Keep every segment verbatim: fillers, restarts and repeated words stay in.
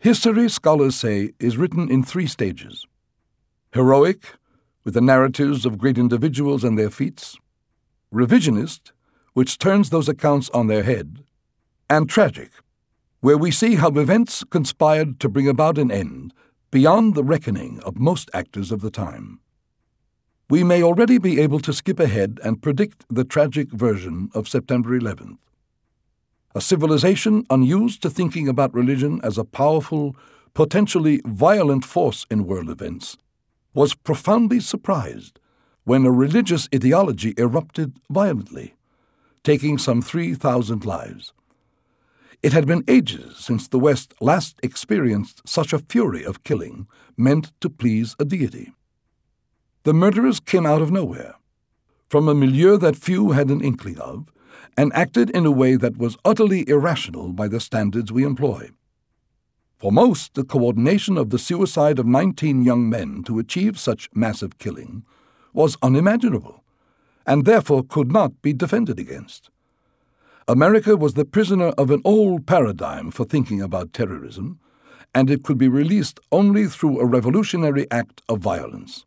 History, scholars say, is written in three stages: heroic, with the narratives of great individuals and their feats; revisionist, which turns those accounts on their head; and tragic, where we see how events conspired to bring about an end beyond the reckoning of most actors of the time. We may already be able to skip ahead and predict the tragic version of September eleventh. A civilization unused to thinking about religion as a powerful, potentially violent force in world events was profoundly surprised when a religious ideology erupted violently, taking some three thousand lives. It had been ages since the West last experienced such a fury of killing meant to please a deity. The murderers came out of nowhere, from a milieu that few had an inkling of, and acted in a way that was utterly irrational by the standards we employ. For most, the coordination of the suicide of nineteen young men to achieve such massive killing was unimaginable, and therefore could not be defended against. America was the prisoner of an old paradigm for thinking about terrorism, and it could be released only through a revolutionary act of violence.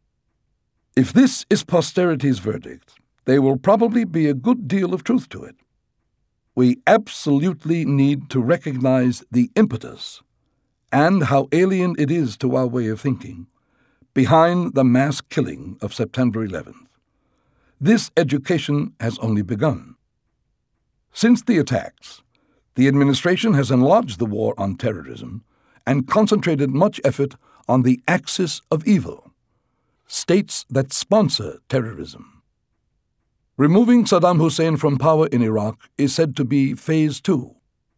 If this is posterity's verdict, there will probably be a good deal of truth to it. We absolutely need to recognize the impetus, and how alien it is to our way of thinking, behind the mass killing of September eleventh. This education has only begun. Since the attacks, the administration has enlarged the war on terrorism and concentrated much effort on the axis of evil, states that sponsor terrorism. Removing Saddam Hussein from power in Iraq is said to be phase two.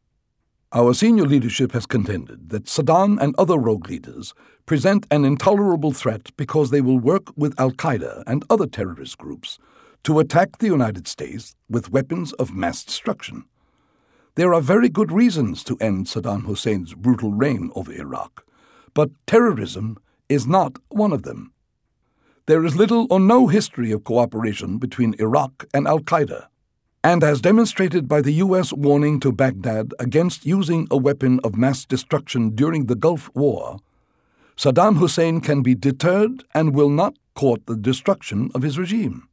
Our senior leadership has contended that Saddam and other rogue leaders present an intolerable threat because they will work with Al-Qaeda and other terrorist groups to attack the United States with weapons of mass destruction. There are very good reasons to end Saddam Hussein's brutal reign over Iraq, but terrorism is not one of them. There is little or no history of cooperation between Iraq and Al-Qaeda, and as demonstrated by the U S warning to Baghdad against using a weapon of mass destruction during the Gulf War, Saddam Hussein can be deterred and will not court the destruction of his regime.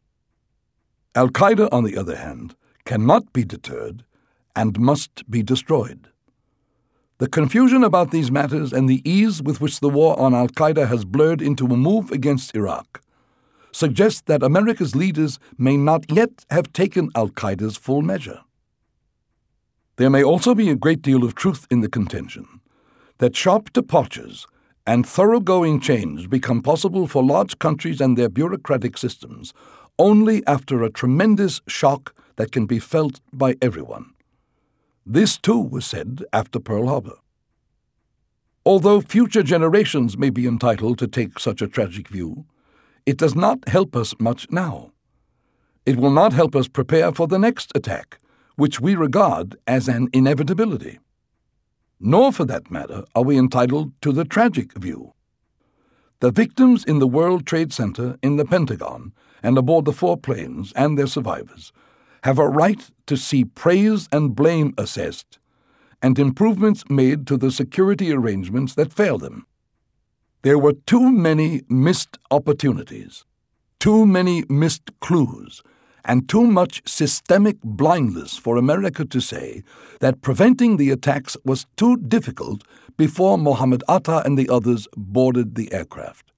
Al-Qaeda, on the other hand, cannot be deterred and must be destroyed. The confusion about these matters and the ease with which the war on Al-Qaeda has blurred into a move against Iraq suggests that America's leaders may not yet have taken Al-Qaeda's full measure. There may also be a great deal of truth in the contention that sharp departures and thoroughgoing change become possible for large countries and their bureaucratic systems only after a tremendous shock that can be felt by everyone. This, too, was said after Pearl Harbor. Although future generations may be entitled to take such a tragic view, it does not help us much now. It will not help us prepare for the next attack, which we regard as an inevitability. Nor, for that matter, are we entitled to the tragic view. The victims in the World Trade Center, in the Pentagon, and aboard the four planes and their survivors have a right to see praise and blame assessed and improvements made to the security arrangements that failed them. There were too many missed opportunities, too many missed clues, and too much systemic blindness for America to say that preventing the attacks was too difficult before Mohammed Atta and the others boarded the aircraft.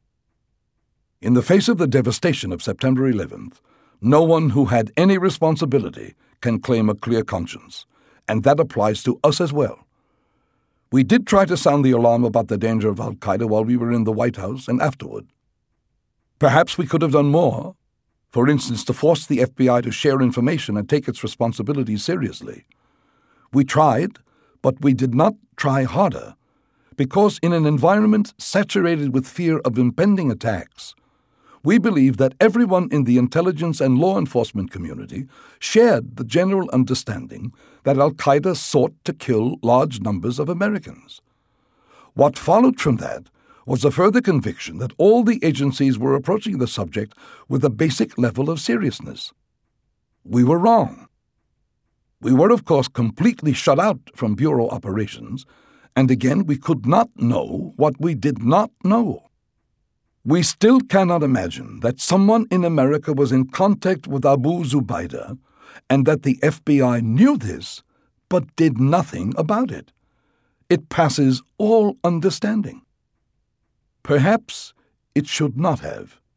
In the face of the devastation of September eleventh, no one who had any responsibility can claim a clear conscience, and that applies to us as well. We did try to sound the alarm about the danger of Al-Qaeda while we were in the White House and afterward. Perhaps we could have done more, for instance, to force the F B I to share information and take its responsibilities seriously. We tried, but we did not try harder, because in an environment saturated with fear of impending attacks, we believe that everyone in the intelligence and law enforcement community shared the general understanding that Al-Qaeda sought to kill large numbers of Americans. What followed from that was a further conviction that all the agencies were approaching the subject with a basic level of seriousness. We were wrong. We were, of course, completely shut out from bureau operations, And again, we could not know what we did not know. We still cannot imagine that someone in America was in contact with Abu Zubaydah and that the F B I knew this but did nothing about it. It passes all understanding. Perhaps it should not have.